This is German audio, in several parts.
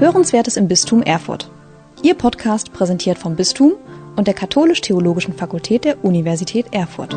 Hörenswertes im Bistum Erfurt. Ihr Podcast präsentiert vom Bistum und der Katholisch-Theologischen Fakultät der Universität Erfurt.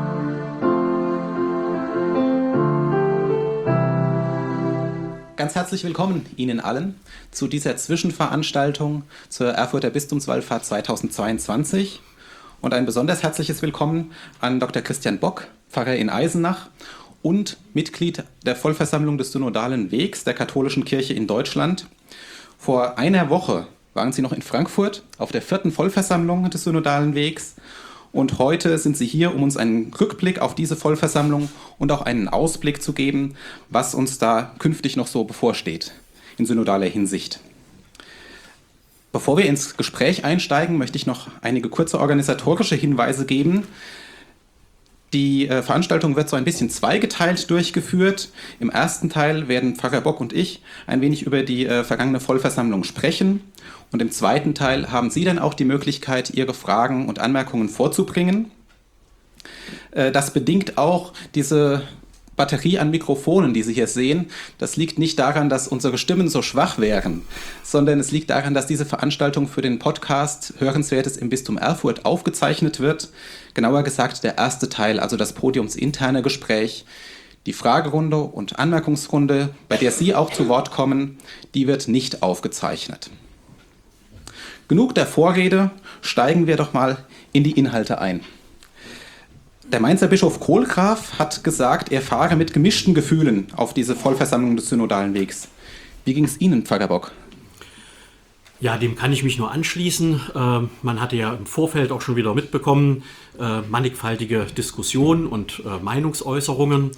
Ganz herzlich willkommen Ihnen allen zu dieser Zwischenveranstaltung zur Erfurter Bistumswallfahrt 2022 und ein besonders herzliches Willkommen an Dr. Christian Bock, Pfarrer in Eisenach und Mitglied der Vollversammlung des Synodalen Wegs der Katholischen Kirche in Deutschland. Vor einer Woche waren Sie noch in Frankfurt auf der 4. Vollversammlung des Synodalen Wegs und heute sind Sie hier, um uns einen Rückblick auf diese Vollversammlung und auch einen Ausblick zu geben, was uns da künftig noch so bevorsteht in synodaler Hinsicht. Bevor wir ins Gespräch einsteigen, möchte ich noch einige kurze organisatorische Hinweise geben. Die Veranstaltung wird so ein bisschen zweigeteilt durchgeführt. Im ersten Teil werden Pfarrer Bock und ich ein wenig über die vergangene Vollversammlung sprechen. Und im zweiten Teil haben Sie dann auch die Möglichkeit, Ihre Fragen und Anmerkungen vorzubringen. Das bedingt auch diese Batterie an Mikrofonen, die Sie hier sehen. Das liegt nicht daran, dass unsere Stimmen so schwach wären, sondern es liegt daran, dass diese Veranstaltung für den Podcast Hörenswertes im Bistum Erfurt aufgezeichnet wird. Genauer gesagt der erste Teil, also das podiumsinterne Gespräch. Die Fragerunde und Anmerkungsrunde, bei der Sie auch zu Wort kommen, die wird nicht aufgezeichnet. Genug der Vorrede, steigen wir doch mal in die Inhalte ein. Der Mainzer Bischof Kohlgraf hat gesagt, er fahre mit gemischten Gefühlen auf diese Vollversammlung des Synodalen Wegs. Wie ging es Ihnen, Pfarrer Bock? Ja, dem kann ich mich nur anschließen. Man hatte ja im Vorfeld auch schon wieder mitbekommen, mannigfaltige Diskussionen und Meinungsäußerungen.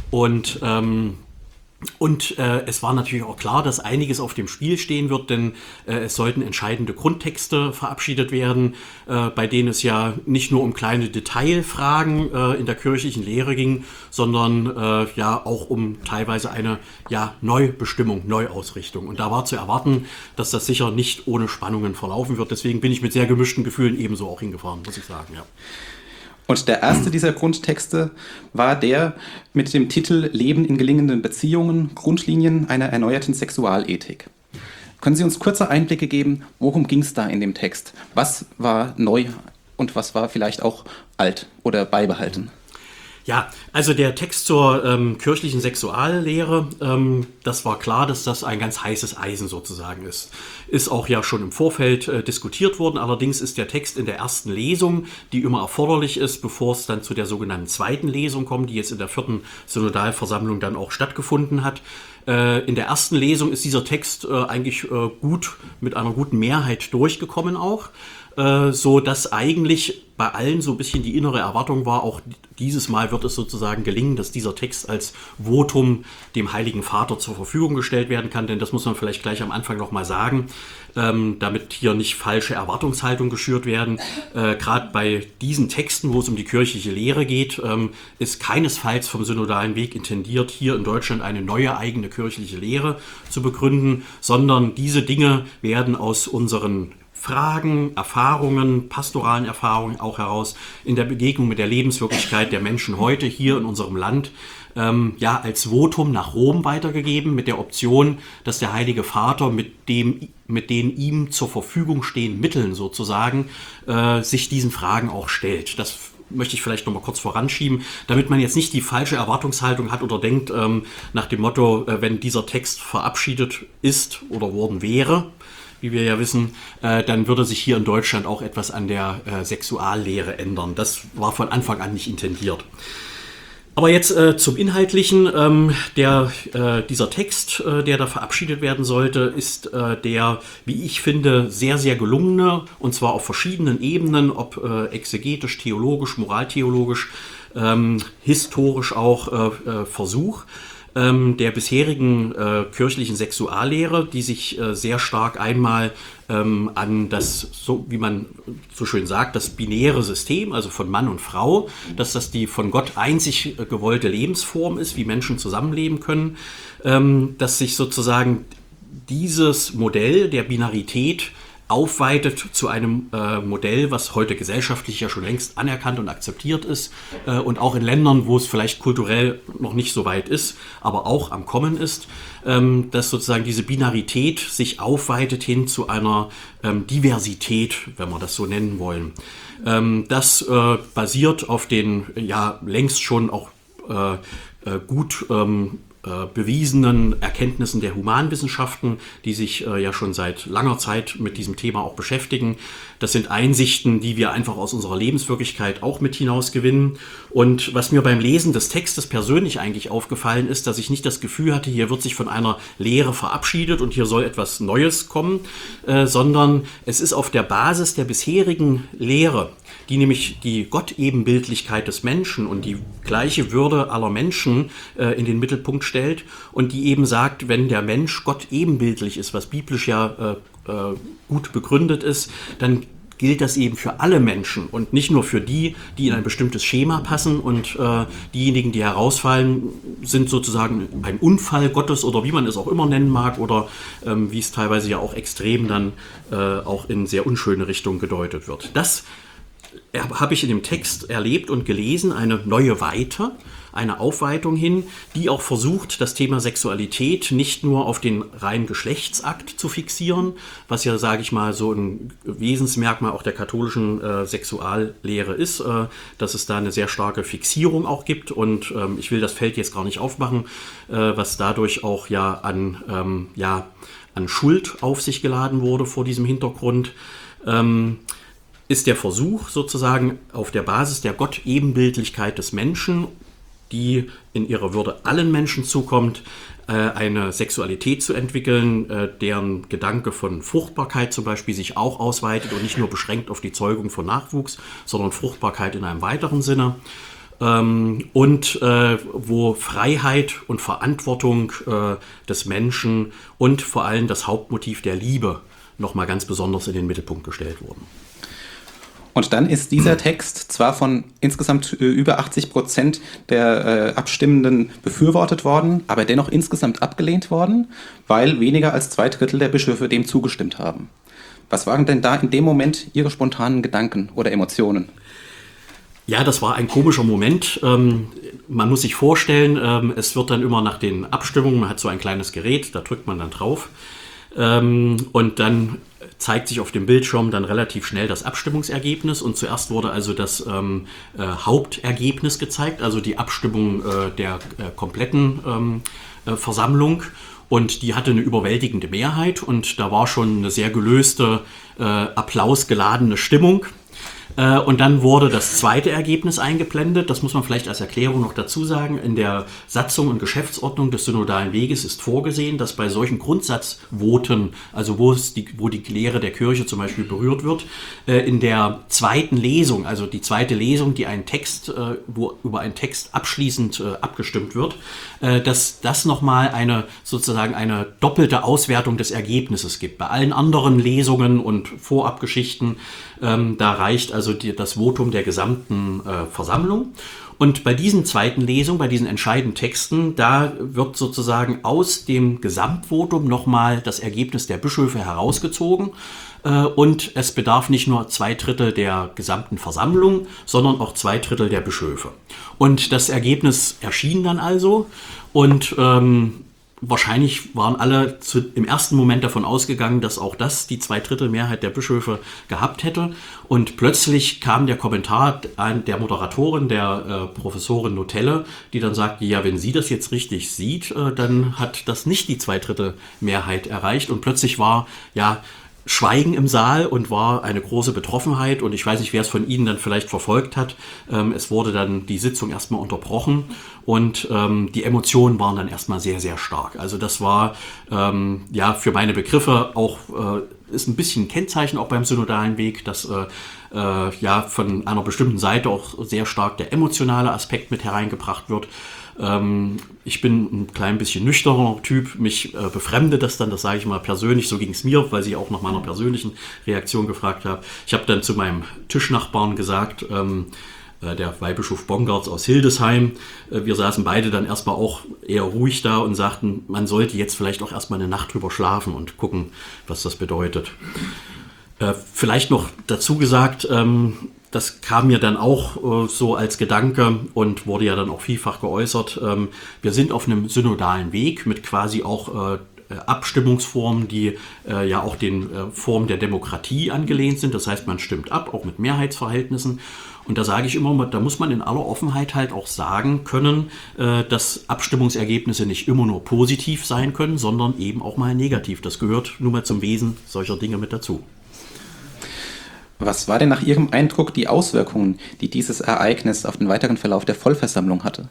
Und es war natürlich auch klar, dass einiges auf dem Spiel stehen wird, denn es sollten entscheidende Grundtexte verabschiedet werden, bei denen es ja nicht nur um kleine Detailfragen in der kirchlichen Lehre ging, sondern ja auch um teilweise eine Neubestimmung, Neuausrichtung. Und da war zu erwarten, dass das sicher nicht ohne Spannungen verlaufen wird. Deswegen bin ich mit sehr gemischten Gefühlen ebenso auch hingefahren, muss ich sagen, ja. Und der erste dieser Grundtexte war der mit dem Titel Leben in gelingenden Beziehungen, Grundlinien einer erneuerten Sexualethik. Können Sie uns kurze Einblicke geben, worum ging es da in dem Text? Was war neu und was war vielleicht auch alt oder beibehalten? Ja, also der Text zur kirchlichen Sexuallehre, das war klar, dass das ein ganz heißes Eisen sozusagen ist. Ist auch ja schon im Vorfeld diskutiert worden. Allerdings ist der Text in der ersten Lesung, die immer erforderlich ist, bevor es dann zu der sogenannten zweiten Lesung kommt, die jetzt in der 4. Synodalversammlung dann auch stattgefunden hat. In der ersten Lesung ist dieser Text eigentlich gut mit einer guten Mehrheit durchgekommen auch. So dass eigentlich bei allen so ein bisschen die innere Erwartung war, auch dieses Mal wird es sozusagen gelingen, dass dieser Text als Votum dem Heiligen Vater zur Verfügung gestellt werden kann, denn das muss man vielleicht gleich am Anfang noch mal sagen, damit hier nicht falsche Erwartungshaltungen geschürt werden. Gerade bei diesen Texten, wo es um die kirchliche Lehre geht, ist keinesfalls vom synodalen Weg intendiert, hier in Deutschland eine neue eigene kirchliche Lehre zu begründen, sondern diese Dinge werden aus unseren Fragen, Erfahrungen, pastoralen Erfahrungen auch heraus in der Begegnung mit der Lebenswirklichkeit der Menschen heute hier in unserem Land als Votum nach Rom weitergegeben, mit der Option, dass der Heilige Vater mit den ihm zur Verfügung stehenden Mitteln sozusagen sich diesen Fragen auch stellt. Das möchte ich vielleicht noch mal kurz voranschieben, damit man jetzt nicht die falsche Erwartungshaltung hat oder denkt nach dem Motto, wenn dieser Text verabschiedet ist oder worden wäre, wie wir ja wissen, dann würde sich hier in Deutschland auch etwas an der Sexuallehre ändern. Das war von Anfang an nicht intendiert. Aber jetzt zum Inhaltlichen. Dieser Text, der da verabschiedet werden sollte, ist der, wie ich finde, sehr, sehr gelungene, und zwar auf verschiedenen Ebenen, ob exegetisch, theologisch, moraltheologisch, historisch auch Versuch der bisherigen kirchlichen Sexuallehre, die sich sehr stark einmal an das, so wie man so schön sagt, das binäre System, also von Mann und Frau, dass das die von Gott einzig gewollte Lebensform ist, wie Menschen zusammenleben können, dass sich sozusagen dieses Modell der Binarität aufweitet zu einem Modell, was heute gesellschaftlich ja schon längst anerkannt und akzeptiert ist und auch in Ländern, wo es vielleicht kulturell noch nicht so weit ist, aber auch am Kommen ist, dass sozusagen diese Binarität sich aufweitet hin zu einer Diversität, wenn wir das so nennen wollen. Das basiert auf den längst schon auch gut bewiesenen Erkenntnissen der Humanwissenschaften, die sich ja schon seit langer Zeit mit diesem Thema auch beschäftigen. Das sind Einsichten, die wir einfach aus unserer Lebenswirklichkeit auch mit hinausgewinnen. Und was mir beim Lesen des Textes persönlich eigentlich aufgefallen ist, dass ich nicht das Gefühl hatte, hier wird sich von einer Lehre verabschiedet und hier soll etwas Neues kommen, sondern es ist auf der Basis der bisherigen Lehre, die nämlich die Gottebenbildlichkeit des Menschen und die gleiche Würde aller Menschen in den Mittelpunkt stellt und die eben sagt, wenn der Mensch Gott ebenbildlich ist, was biblisch ja gut begründet ist, dann gilt das eben für alle Menschen und nicht nur für die, die in ein bestimmtes Schema passen und diejenigen, die herausfallen, sind sozusagen ein Unfall Gottes oder wie man es auch immer nennen mag oder wie es teilweise ja auch extrem dann auch in sehr unschöne Richtungen gedeutet wird. Das habe ich in dem Text erlebt und gelesen, eine neue Weite, eine Aufweitung hin, die auch versucht, das Thema Sexualität nicht nur auf den reinen Geschlechtsakt zu fixieren, was ja, sage ich mal, so ein Wesensmerkmal auch der katholischen Sexuallehre ist, dass es da eine sehr starke Fixierung auch gibt und ich will das Feld jetzt gar nicht aufmachen, was dadurch auch an Schuld auf sich geladen wurde vor diesem Hintergrund. Ist der Versuch sozusagen auf der Basis der Gottebenbildlichkeit des Menschen, die in ihrer Würde allen Menschen zukommt, eine Sexualität zu entwickeln, deren Gedanke von Fruchtbarkeit zum Beispiel sich auch ausweitet und nicht nur beschränkt auf die Zeugung von Nachwuchs, sondern Fruchtbarkeit in einem weiteren Sinne. Wo Freiheit und Verantwortung des Menschen und vor allem das Hauptmotiv der Liebe nochmal ganz besonders in den Mittelpunkt gestellt wurden. Und dann ist dieser Text zwar von insgesamt über 80% der Abstimmenden befürwortet worden, aber dennoch insgesamt abgelehnt worden, weil weniger als 2/3 der Bischöfe dem zugestimmt haben. Was waren denn da in dem Moment Ihre spontanen Gedanken oder Emotionen? Ja, das war ein komischer Moment. Man muss sich vorstellen, es wird dann immer nach den Abstimmungen, man hat so ein kleines Gerät, da drückt man dann drauf. Und dann zeigt sich auf dem Bildschirm dann relativ schnell das Abstimmungsergebnis und zuerst wurde also das Hauptergebnis gezeigt, also die Abstimmung der kompletten Versammlung und die hatte eine überwältigende Mehrheit und da war schon eine sehr gelöste, applausgeladene Stimmung. Und dann wurde das zweite Ergebnis eingeblendet. Das muss man vielleicht als Erklärung noch dazu sagen. In der Satzung und Geschäftsordnung des Synodalen Weges ist vorgesehen, dass bei solchen Grundsatzvoten, also wo die Lehre der Kirche zum Beispiel berührt wird, in der zweiten Lesung, also die zweite Lesung, die einen Text, wo über einen Text abschließend abgestimmt wird, dass das nochmal eine doppelte Auswertung des Ergebnisses gibt. Bei allen anderen Lesungen und Vorabgeschichten, da reicht also das Votum der gesamten Versammlung. Und bei diesen zweiten Lesungen, bei diesen entscheidenden Texten, da wird sozusagen aus dem Gesamtvotum nochmal das Ergebnis der Bischöfe herausgezogen. Und es bedarf nicht nur 2/3 der gesamten Versammlung, sondern auch 2/3 der Bischöfe. Und das Ergebnis erschien dann also und wahrscheinlich waren alle im ersten Moment davon ausgegangen, dass auch das die 2/3 Mehrheit der Bischöfe gehabt hätte. Und plötzlich kam der Kommentar der Moderatorin, der Professorin Notelle, die dann sagte, ja, wenn sie das jetzt richtig sieht, dann hat das nicht die 2/3 Mehrheit erreicht. Und plötzlich war Schweigen im Saal und war eine große Betroffenheit und ich weiß nicht, wer es von Ihnen dann vielleicht verfolgt hat. Es wurde dann die Sitzung erstmal unterbrochen und die Emotionen waren dann erstmal sehr, sehr stark. Also das war für meine Begriffe auch, ist ein bisschen ein Kennzeichen auch beim synodalen Weg, dass von einer bestimmten Seite auch sehr stark der emotionale Aspekt mit hereingebracht wird. Ich bin ein klein bisschen nüchterner Typ, mich befremdet das dann, das sage ich mal persönlich, so ging es mir, weil Sie auch nach meiner persönlichen Reaktion gefragt haben. Ich habe dann zu meinem Tischnachbarn gesagt, der Weihbischof Bongartz aus Hildesheim, wir saßen beide dann erstmal auch eher ruhig da und sagten, man sollte jetzt vielleicht auch erstmal eine Nacht drüber schlafen und gucken, was das bedeutet. Vielleicht noch dazu gesagt, das kam mir dann auch so als Gedanke und wurde ja dann auch vielfach geäußert. Wir sind auf einem synodalen Weg mit quasi auch Abstimmungsformen, die ja auch den Formen der Demokratie angelehnt sind. Das heißt, man stimmt ab, auch mit Mehrheitsverhältnissen. Und da sage ich immer, da muss man in aller Offenheit halt auch sagen können, dass Abstimmungsergebnisse nicht immer nur positiv sein können, sondern eben auch mal negativ. Das gehört nun mal zum Wesen solcher Dinge mit dazu. Was war denn nach Ihrem Eindruck die Auswirkungen, die dieses Ereignis auf den weiteren Verlauf der Vollversammlung hatte?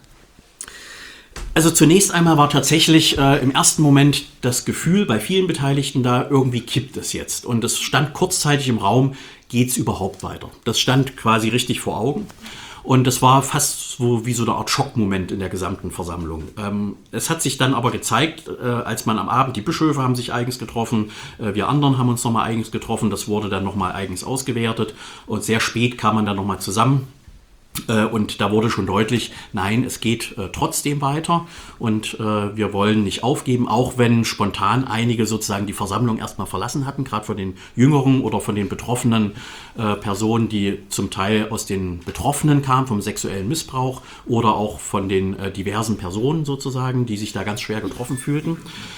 Also zunächst einmal war tatsächlich im ersten Moment das Gefühl bei vielen Beteiligten da, irgendwie kippt es jetzt. Und es stand kurzzeitig im Raum, geht es überhaupt weiter? Das stand quasi richtig vor Augen. Und das war fast so wie so eine Art Schockmoment in der gesamten Versammlung. Es hat sich dann aber gezeigt, als man am Abend, die Bischöfe haben sich eigens getroffen, wir anderen haben uns nochmal eigens getroffen, das wurde dann nochmal eigens ausgewertet und sehr spät kam man dann nochmal zusammen. Und da wurde schon deutlich, nein, es geht trotzdem weiter und wir wollen nicht aufgeben, auch wenn spontan einige sozusagen die Versammlung erstmal verlassen hatten, gerade von den Jüngeren oder von den betroffenen Personen, die zum Teil aus den Betroffenen kamen, vom sexuellen Missbrauch oder auch von den diversen Personen sozusagen, die sich da ganz schwer getroffen fühlten.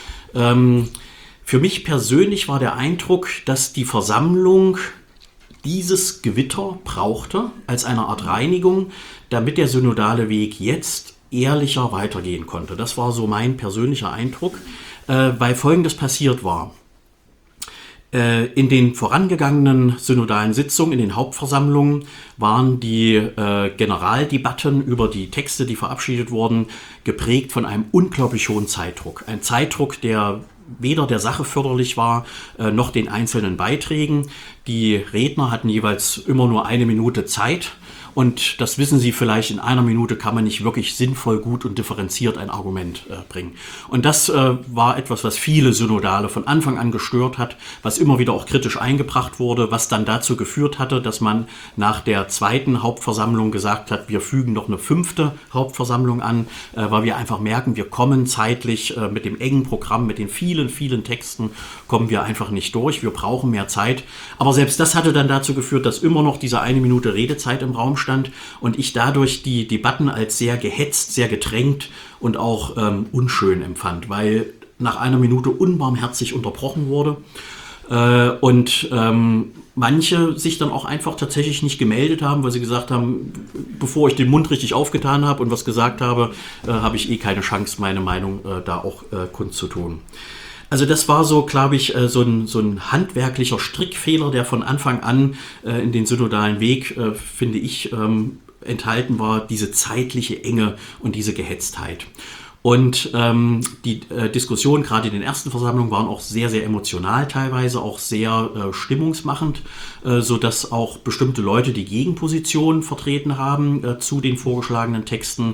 Für mich persönlich war der Eindruck, dass die Versammlung dieses Gewitter brauchte als eine Art Reinigung, damit der synodale Weg jetzt ehrlicher weitergehen konnte. Das war so mein persönlicher Eindruck, weil Folgendes passiert war. In den vorangegangenen synodalen Sitzungen, in den Hauptversammlungen, waren die Generaldebatten über die Texte, die verabschiedet wurden, geprägt von einem unglaublich hohen Zeitdruck. Ein Zeitdruck, der weder der Sache förderlich war, noch den einzelnen Beiträgen. Die Redner hatten jeweils immer nur 1 Minute Zeit. Und das wissen Sie vielleicht, in 1 Minute kann man nicht wirklich sinnvoll, gut und differenziert ein Argument bringen. Und das war etwas, was viele Synodale von Anfang an gestört hat, was immer wieder auch kritisch eingebracht wurde, was dann dazu geführt hatte, dass man nach der 2. Hauptversammlung gesagt hat, wir fügen noch eine 5. Hauptversammlung an, weil wir einfach merken, wir kommen zeitlich mit dem engen Programm, mit den vielen, vielen Texten, kommen wir einfach nicht durch. Wir brauchen mehr Zeit. Aber selbst das hatte dann dazu geführt, dass immer noch diese 1 Minute Redezeit im Raum stand und ich dadurch die Debatten als sehr gehetzt, sehr gedrängt und auch unschön empfand, weil nach 1 Minute unbarmherzig unterbrochen wurde und manche sich dann auch einfach tatsächlich nicht gemeldet haben, weil sie gesagt haben, bevor ich den Mund richtig aufgetan habe und was gesagt habe, habe ich keine Chance, meine Meinung da auch kundzutun. Also das war so, glaube ich, so ein handwerklicher Strickfehler, der von Anfang an in den synodalen Weg, finde ich, enthalten war, diese zeitliche Enge und diese Gehetztheit. Und die Diskussionen gerade in den ersten Versammlungen waren auch sehr, sehr emotional teilweise, auch sehr stimmungsmachend, sodass auch bestimmte Leute, die Gegenpositionen vertreten haben zu den vorgeschlagenen Texten,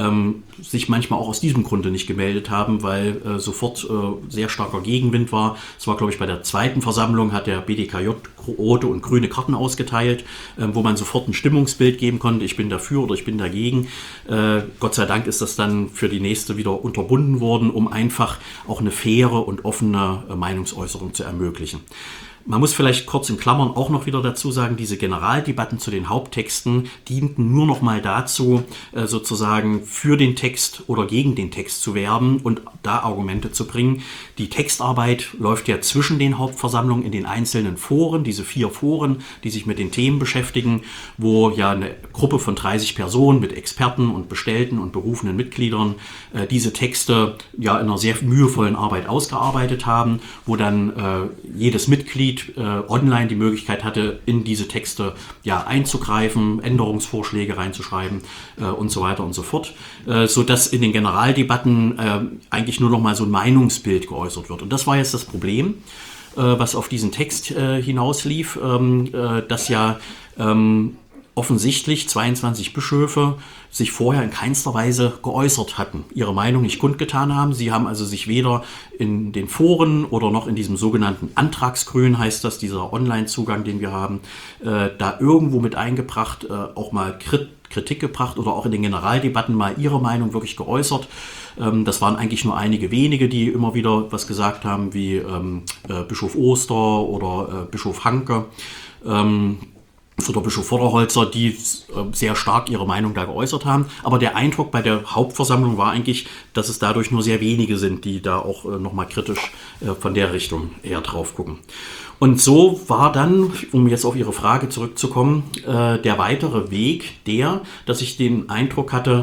sich manchmal auch aus diesem Grunde nicht gemeldet haben, weil sofort sehr starker Gegenwind war. Es war, glaube ich, bei der 2. Versammlung hat der BDKJ rote und grüne Karten ausgeteilt, wo man sofort ein Stimmungsbild geben konnte, ich bin dafür oder ich bin dagegen. Gott sei Dank ist das dann für die nächste wieder unterbunden worden, um einfach auch eine faire und offene Meinungsäußerung zu ermöglichen. Man muss vielleicht kurz in Klammern auch noch wieder dazu sagen, diese Generaldebatten zu den Haupttexten dienten nur noch mal dazu, sozusagen für den Text oder gegen den Text zu werben und da Argumente zu bringen. Die Textarbeit läuft ja zwischen den Hauptversammlungen in den einzelnen Foren, diese 4 Foren, die sich mit den Themen beschäftigen, wo ja eine Gruppe von 30 Personen mit Experten und bestellten und berufenen Mitgliedern diese Texte ja in einer sehr mühevollen Arbeit ausgearbeitet haben, wo dann jedes Mitglied online die Möglichkeit hatte, in diese Texte ja einzugreifen, Änderungsvorschläge reinzuschreiben und so weiter und so fort, sodass in den Generaldebatten eigentlich nur noch mal so ein Meinungsbild geäußert wird. Und das war jetzt das Problem, was auf diesen Text hinauslief, dass ja offensichtlich 22 Bischöfe sich vorher in keinster Weise geäußert hatten, ihre Meinung nicht kundgetan haben. Sie haben also sich weder in den Foren oder noch in diesem sogenannten Antragsgrün, heißt das, dieser Online-Zugang, den wir haben, da irgendwo mit eingebracht, auch mal Kritik gebracht oder auch in den Generaldebatten mal ihre Meinung wirklich geäußert. Das waren eigentlich nur einige wenige, die immer wieder was gesagt haben, wie Bischof Oster oder Bischof Hanke. Oder Bischof Vorderholzer, die sehr stark ihre Meinung da geäußert haben. Aber der Eindruck bei der Hauptversammlung war eigentlich, dass es dadurch nur sehr wenige sind, die da auch nochmal kritisch von der Richtung eher drauf gucken. Und so war dann, um jetzt auf Ihre Frage zurückzukommen, der weitere Weg dass ich den Eindruck hatte,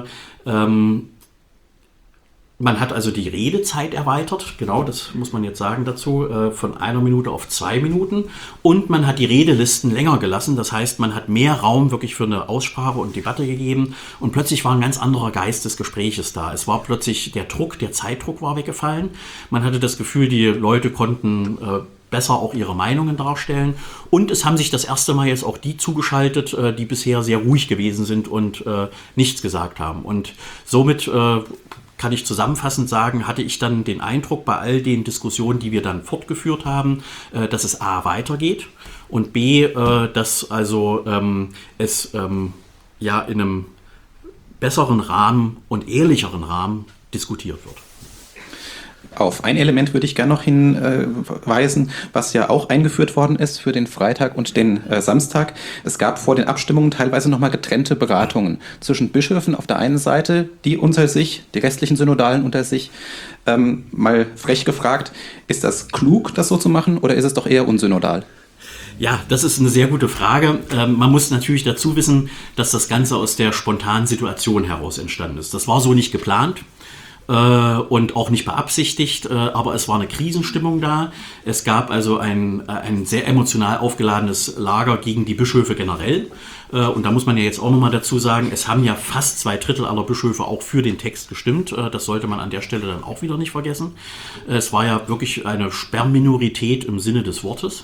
man hat also die Redezeit erweitert, genau, das muss man jetzt sagen dazu, von 1 Minute auf 2 Minuten. Und man hat die Redelisten länger gelassen, das heißt, man hat mehr Raum wirklich für eine Aussprache und Debatte gegeben. Und plötzlich war ein ganz anderer Geist des Gespräches da. Es war plötzlich der Zeitdruck war weggefallen. Man hatte das Gefühl, die Leute konnten besser auch ihre Meinungen darstellen. Und es haben sich das erste Mal jetzt auch die zugeschaltet, die bisher sehr ruhig gewesen sind und nichts gesagt haben. Und somit kann ich zusammenfassend sagen, hatte ich dann den Eindruck bei all den Diskussionen, die wir dann fortgeführt haben, dass es A weitergeht und B, dass also es ja in einem besseren Rahmen und ehrlicheren Rahmen diskutiert wird. Auf ein Element würde ich gerne noch hinweisen, was ja auch eingeführt worden ist für den Freitag und den Samstag. Es gab vor den Abstimmungen teilweise nochmal getrennte Beratungen zwischen Bischöfen auf der einen Seite, die unter sich, die restlichen Synodalen unter sich. Mal frech gefragt, ist das klug, das so zu machen, oder ist es doch eher unsynodal? Ja, das ist eine sehr gute Frage. Man muss natürlich dazu wissen, dass das Ganze aus der spontanen Situation heraus entstanden ist. Das war so nicht geplant. Und auch nicht beabsichtigt, aber es war eine Krisenstimmung da. Es gab also ein sehr emotional aufgeladenes Lager gegen die Bischöfe generell. Und da muss man ja jetzt auch nochmal dazu sagen, es haben ja fast 2/3 aller Bischöfe auch für den Text gestimmt. Das sollte man an der Stelle dann auch wieder nicht vergessen. Es war ja wirklich eine Sperrminorität im Sinne des Wortes.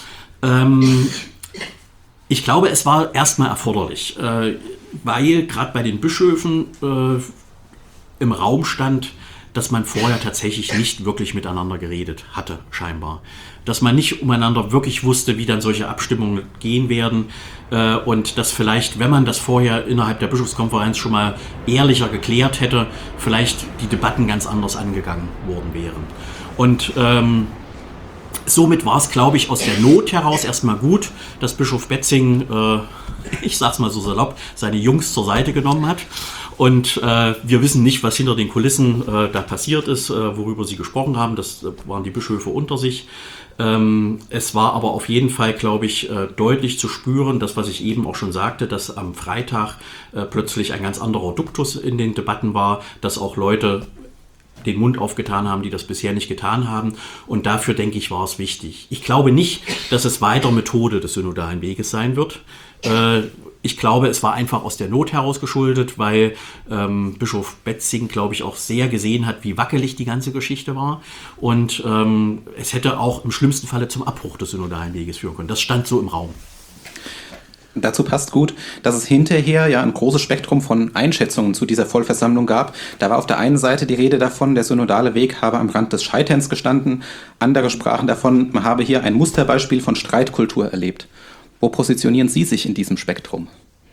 Ich glaube, es war erstmal erforderlich, weil gerade bei den Bischöfen im Raum stand, dass man vorher tatsächlich nicht wirklich miteinander geredet hatte, scheinbar. Dass man nicht umeinander wirklich wusste, wie dann solche Abstimmungen gehen werden und dass vielleicht, wenn man das vorher innerhalb der Bischofskonferenz schon mal ehrlicher geklärt hätte, vielleicht die Debatten ganz anders angegangen worden wären. Und somit war es, glaube ich, aus der Not heraus erstmal gut, dass Bischof Betzing, ich sag's mal so salopp, seine Jungs zur Seite genommen hat. Und wir wissen nicht, was hinter den Kulissen da passiert ist, worüber sie gesprochen haben. Das waren die Bischöfe unter sich. Es war aber auf jeden Fall, glaube ich, deutlich zu spüren, das, was ich eben auch schon sagte, dass am Freitag plötzlich ein ganz anderer Duktus in den Debatten war, dass auch Leute den Mund aufgetan haben, die das bisher nicht getan haben. Und dafür, denke ich, war es wichtig. Ich glaube nicht, dass es weiter Methode des synodalen Weges sein wird. Ich glaube, es war einfach aus der Not heraus geschuldet, weil Bischof Betzing, glaube ich, auch sehr gesehen hat, wie wackelig die ganze Geschichte war. Und es hätte auch im schlimmsten Falle zum Abbruch des synodalen Weges führen können. Das stand so im Raum. Dazu passt gut, dass es hinterher ja ein großes Spektrum von Einschätzungen zu dieser Vollversammlung gab. Da war auf der einen Seite die Rede davon, der synodale Weg habe am Rand des Scheiterns gestanden. Andere sprachen davon, man habe hier ein Musterbeispiel von Streitkultur erlebt. Wo positionieren Sie sich in diesem Spektrum?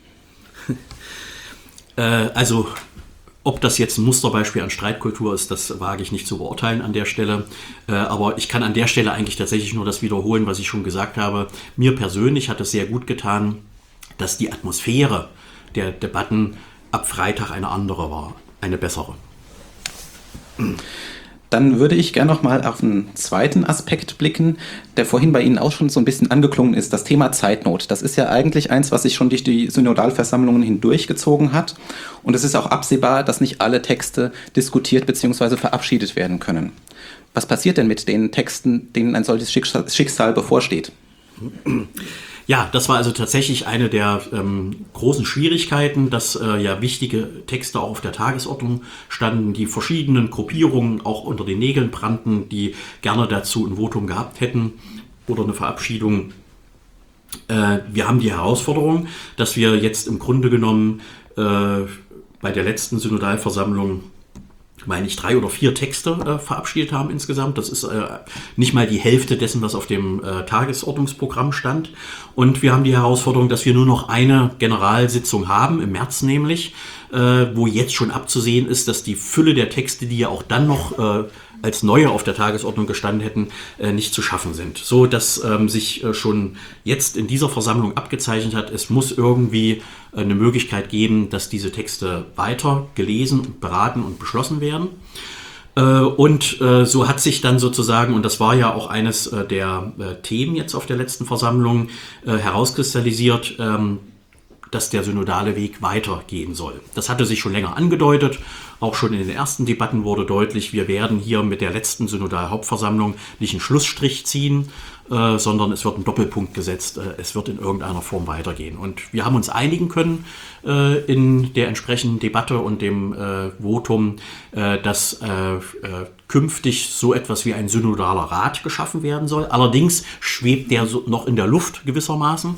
Also, ob das jetzt ein Musterbeispiel an Streitkultur ist, das wage ich nicht zu beurteilen an der Stelle. Aber ich kann an der Stelle eigentlich tatsächlich nur das wiederholen, was ich schon gesagt habe. Mir persönlich hat es sehr gut getan, dass die Atmosphäre der Debatten ab Freitag eine andere war, eine bessere. Dann würde ich gerne noch mal auf einen zweiten Aspekt blicken, der vorhin bei Ihnen auch schon so ein bisschen angeklungen ist, das Thema Zeitnot. Das ist ja eigentlich eins, was sich schon durch die Synodalversammlungen hindurchgezogen hat. Und es ist auch absehbar, dass nicht alle Texte diskutiert bzw. verabschiedet werden können. Was passiert denn mit den Texten, denen ein solches Schicksal bevorsteht? Ja, das war also tatsächlich eine der großen Schwierigkeiten, dass ja wichtige Texte auch auf der Tagesordnung standen, die verschiedenen Gruppierungen auch unter den Nägeln brannten, die gerne dazu ein Votum gehabt hätten oder eine Verabschiedung. Wir haben die Herausforderung, dass wir jetzt im Grunde genommen bei der letzten Synodalversammlung meine ich, 3 oder 4 Texte verabschiedet haben insgesamt. Das ist nicht mal die Hälfte dessen, was auf dem Tagesordnungsprogramm stand. Und wir haben die Herausforderung, dass wir nur noch eine Generalsitzung haben, im März nämlich, wo jetzt schon abzusehen ist, dass die Fülle der Texte, die ja auch dann noch als neue auf der Tagesordnung gestanden hätten, nicht zu schaffen sind. So, dass sich schon jetzt in dieser Versammlung abgezeichnet hat, es muss irgendwie eine Möglichkeit geben, dass diese Texte weiter gelesen, beraten und beschlossen werden. Und so hat sich dann sozusagen, und das war ja auch eines der Themen jetzt auf der letzten Versammlung, herauskristallisiert, dass der synodale Weg weitergehen soll. Das hatte sich schon länger angedeutet. Auch schon in den ersten Debatten wurde deutlich, wir werden hier mit der letzten Synodalhauptversammlung nicht einen Schlussstrich ziehen, sondern es wird ein Doppelpunkt gesetzt. Es wird in irgendeiner Form weitergehen. Und wir haben uns einigen können in der entsprechenden Debatte und dem Votum, dass künftig so etwas wie ein synodaler Rat geschaffen werden soll. Allerdings schwebt der so noch in der Luft gewissermaßen.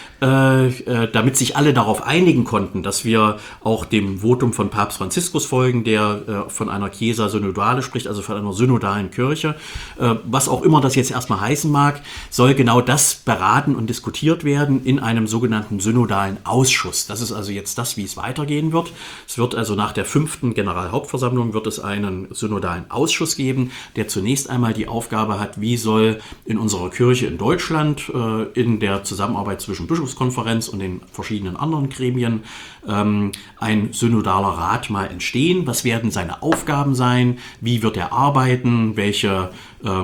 Damit sich alle darauf einigen konnten, dass wir auch dem Votum von Papst Franziskus folgen, der von einer Chiesa synodale spricht, also von einer synodalen Kirche. Was auch immer das jetzt erstmal heißen mag, soll genau das beraten und diskutiert werden in einem sogenannten synodalen Ausschuss. Das ist also jetzt das, wie es weitergehen wird. Es wird also nach der 5. Generalhauptversammlung wird es einen synodalen Ausschuss geben, der zunächst einmal die Aufgabe hat, wie soll in unserer Kirche in Deutschland in der Zusammenarbeit zwischen Bischofskonferenz und den verschiedenen anderen Gremien ein synodaler Rat mal entstehen. Was werden seine Aufgaben sein? Wie wird er arbeiten? Welche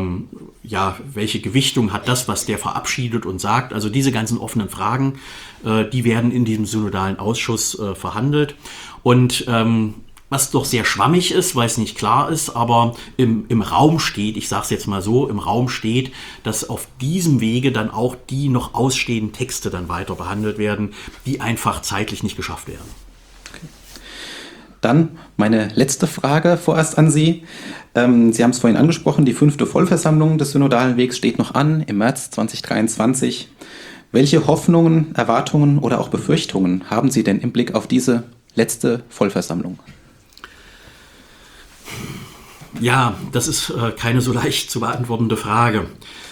Gewichtung hat das, was der verabschiedet und sagt? Also diese ganzen offenen Fragen, die werden in diesem synodalen Ausschuss verhandelt. Und was doch sehr schwammig ist, weil es nicht klar ist, aber im Raum steht, ich sage es jetzt mal so, im Raum steht, dass auf diesem Wege dann auch die noch ausstehenden Texte dann weiter behandelt werden, die einfach zeitlich nicht geschafft werden. Okay. Dann meine letzte Frage vorerst an Sie. Sie haben es vorhin angesprochen, die 5. Vollversammlung des Synodalen Wegs steht noch an im März 2023. Welche Hoffnungen, Erwartungen oder auch Befürchtungen haben Sie denn im Blick auf diese letzte Vollversammlung? Ja, das ist keine so leicht zu beantwortende Frage.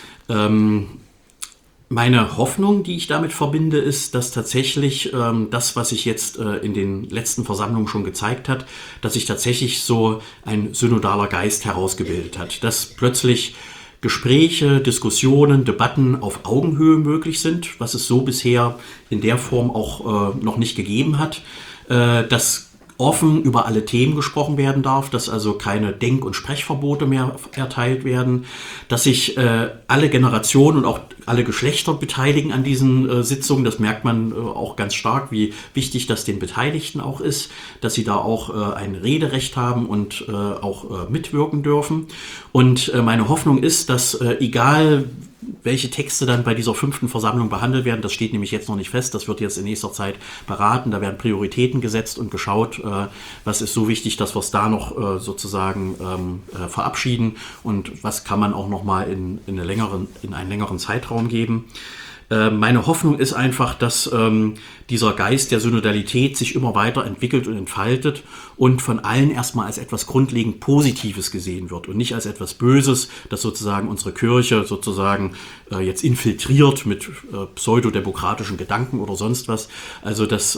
Meine Hoffnung, die ich damit verbinde, ist, dass tatsächlich das, was sich jetzt in den letzten Versammlungen schon gezeigt hat, dass sich tatsächlich so ein synodaler Geist herausgebildet hat. Dass plötzlich Gespräche, Diskussionen, Debatten auf Augenhöhe möglich sind, was es so bisher in der Form auch noch nicht gegeben hat. Dass offen über alle Themen gesprochen werden darf, dass also keine Denk- und Sprechverbote mehr erteilt werden, dass sich alle Generationen und auch alle Geschlechter beteiligen an diesen Sitzungen. Das merkt man auch ganz stark, wie wichtig das den Beteiligten auch ist, dass sie da auch ein Rederecht haben und auch mitwirken dürfen. Und meine Hoffnung ist, dass egal welche Texte dann bei dieser 5. Versammlung behandelt werden, das steht nämlich jetzt noch nicht fest, das wird jetzt in nächster Zeit beraten, da werden Prioritäten gesetzt und geschaut, was ist so wichtig, dass wir es da noch sozusagen verabschieden und was kann man auch nochmal in einen längeren Zeitraum geben. Meine Hoffnung ist einfach, dass dieser Geist der Synodalität sich immer weiter entwickelt und entfaltet und von allen erstmal als etwas grundlegend Positives gesehen wird und nicht als etwas Böses, das sozusagen unsere Kirche sozusagen jetzt infiltriert mit pseudodemokratischen Gedanken oder sonst was. Also dass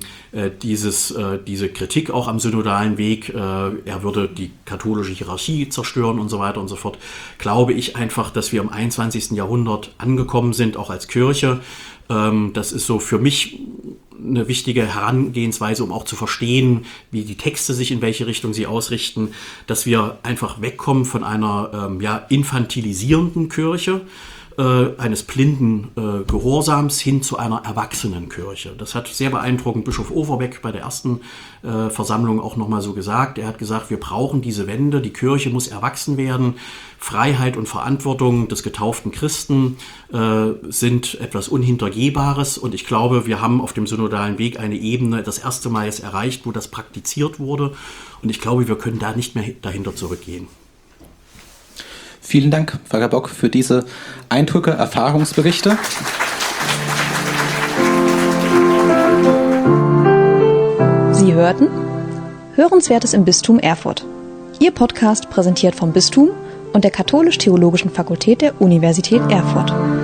diese Kritik auch am synodalen Weg, er würde die katholische Hierarchie zerstören und so weiter und so fort, glaube ich einfach, dass wir im 21. Jahrhundert angekommen sind, auch als Kirche. Das ist so für mich eine wichtige Herangehensweise, um auch zu verstehen, wie die Texte sich in welche Richtung sie ausrichten, dass wir einfach wegkommen von einer infantilisierenden Kirche, eines blinden Gehorsams hin zu einer erwachsenen Kirche. Das hat sehr beeindruckend Bischof Overbeck bei der ersten Versammlung auch nochmal so gesagt. Er hat gesagt, wir brauchen diese Wende, die Kirche muss erwachsen werden. Freiheit und Verantwortung des getauften Christen sind etwas Unhintergehbares und ich glaube, wir haben auf dem synodalen Weg eine Ebene das erste Mal jetzt erreicht, wo das praktiziert wurde und ich glaube, wir können da nicht mehr dahinter zurückgehen. Vielen Dank, Pfarrer Bock, für diese Eindrücke, Erfahrungsberichte. Sie hörten Hörenswertes im Bistum Erfurt. Ihr Podcast präsentiert vom Bistum und der Katholisch-Theologischen Fakultät der Universität Erfurt.